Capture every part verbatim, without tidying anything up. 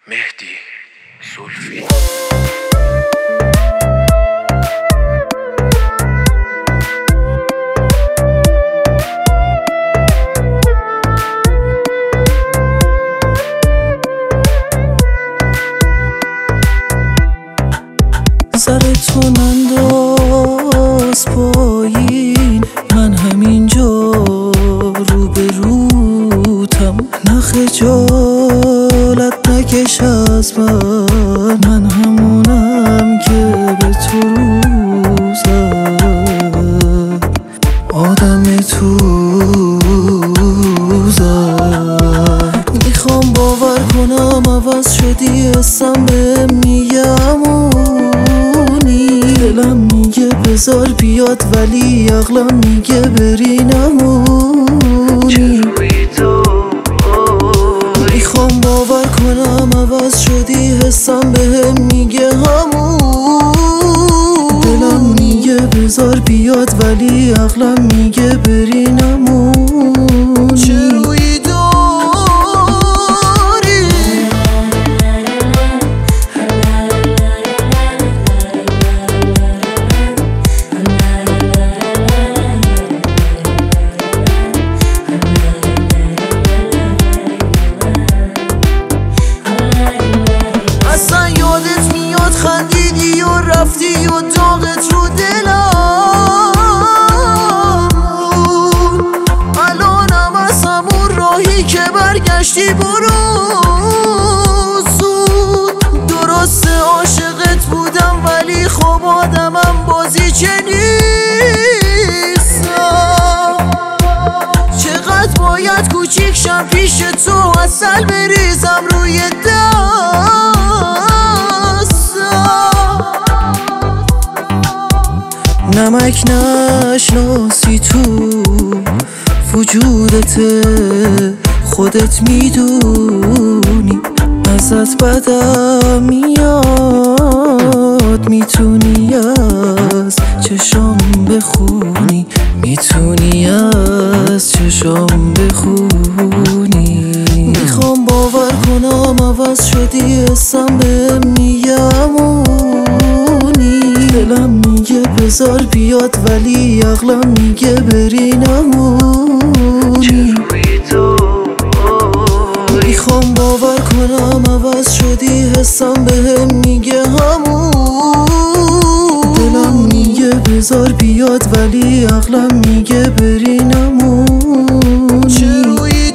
مهدی زلفی. سرتو ننداز پایین، من همینجا رو به روتم. نه خجالت نکش از من، من همونم که به تو روزم. آدم توزم، میخوام باور کنم عوض شدی، حسم بهم میگه امونی. دلم میگه بذار بیاد ولی عقلم میگه بری نمونی. میخوام باور کنم عوض شدی، حسم بهم میگه همون. دلم میگه بذار بیاد ولی عقلم میگه بری نمونی. چه روی داری؟ اصلا یادت میاد خندیدی و رفتی و داغت رو دلم بود. الانم از همون راهی که برگشتی برو زود. درسته عاشقت بودم ولی خب آدمم بازی چه نیستم. چقدر باید کوچیک شم پیش تو، عسل بریزم روی دستم. نمک نشناسی تو وجودت، خودت میدونی ازت بدم میاد. میتونی از چشام بخونی، میتونی از چشام بخونی. میخوام باور کنم عوض شدی، حسم بهم میگه امونی. دلم میگه بذار بیاد ولی عقلم میگه بری نمونی. میخوام باور کنم عوض شدی، حسم بهم میگه همون. دلم میگه بذار بیاد ولی عقلم میگه بری نمونی. چه روی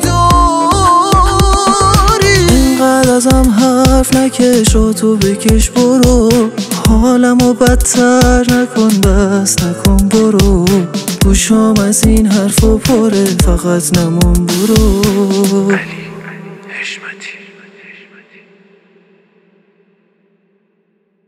داری؟ اینقدر ازم حرف نکش، تو بکش برو. حالمو بدتر نکن، بس نکن برو. گوشام از این حرفا پره، فقط نمون برو. علی حشمتی.